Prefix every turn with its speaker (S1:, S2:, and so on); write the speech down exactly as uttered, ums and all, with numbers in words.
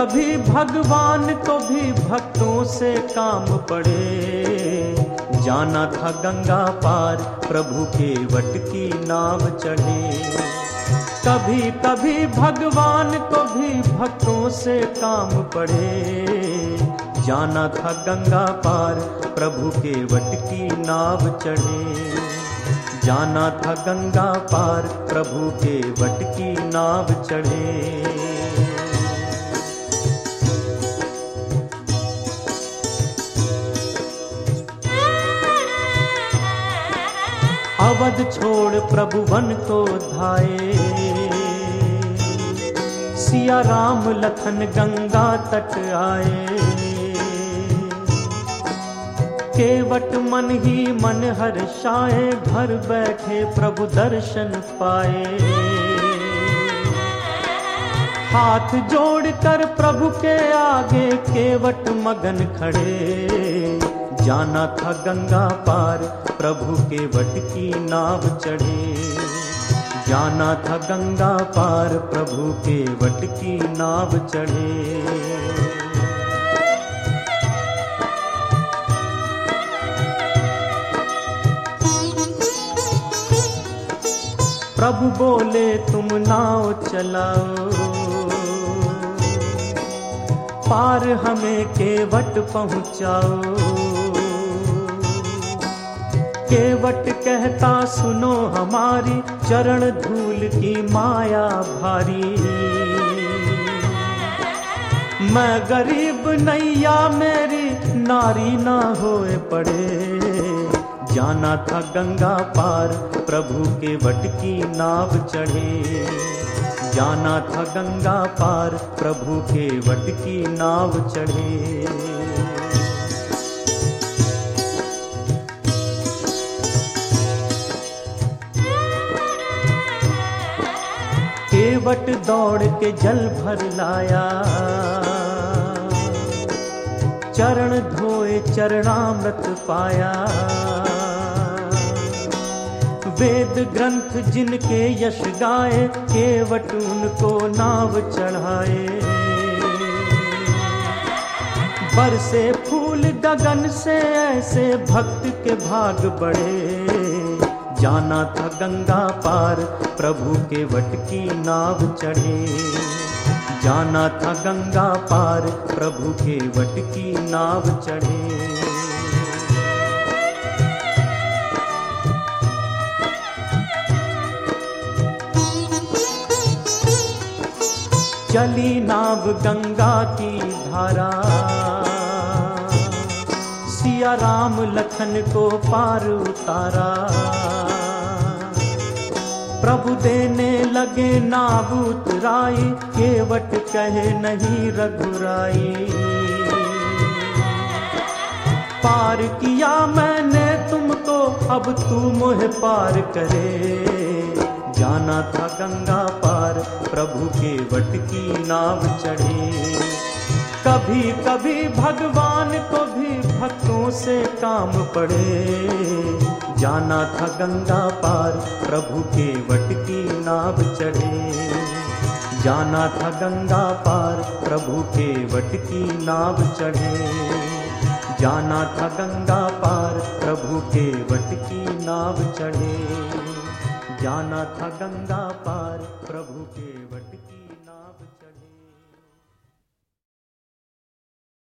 S1: कभी भगवान को भी भक्तों से काम पड़े। जाना था गंगा पार प्रभु के वट की नाव चढ़े। कभी कभी भगवान को भी भक्तों से काम पड़े। जाना था गंगा पार प्रभु के वट की नाव चढ़े। जाना था गंगा पार प्रभु के वट की नाव चढ़े। अवध छोड़ प्रभु वन को धाये। सिया राम लखन गंगा तट आए। केवट मन ही मन हर्षाए। घर बैठे प्रभु दर्शन पाए। हाथ जोड़कर प्रभु के आगे केवट मगन खड़े। जाना था गंगा पार प्रभु के वट की नाव चढ़े। जाना था गंगा पार प्रभु के वट की नाव चढ़े। प्रभु बोले तुम नाव चलाओ। पार हमें केवट पहुंचाओ। केवट कहता सुनो हमारी चरण धूल की माया भारी। मैं गरीब नैया मेरी नारी ना होए पड़े। जाना था गंगा पार प्रभु के वट की नाव चढ़े। जाना था गंगा पार प्रभु के वट की नाव चढ़े। केवट दौड़ के जल भर लाया। चरण धोए चरणामृत पाया। वेद ग्रंथ जिनके यश गाए। केवट उनको नाव चढ़ाए। बरसे फूल गगन से ऐसे भक्त के भाग बढ़े। जाना था गंगा पार प्रभु के वट की नाव चढ़े। जाना था गंगा पार प्रभु के वट की नाव चढ़े। चली नाव गंगा की धारा। सिया राम लखन को पार उतारा। प्रभु देने लगे नाव उतराई। केवट कहे नहीं रघुराई। पार किया मैंने तुमको अब तू मुझे पार करे। जाना था गंगा पार प्रभु के वट की नाव चढ़े। कभी कभी भगवान को भी भक्तों से काम पड़े। जाना था गंगा पार प्रभु के वट की नाव चढ़े। जाना था गंगा पार प्रभु के वट की नाव चढ़े। जाना था गंगा पार प्रभु के वट की नाव चढ़े। जाना था गंगा पार प्रभु के वट की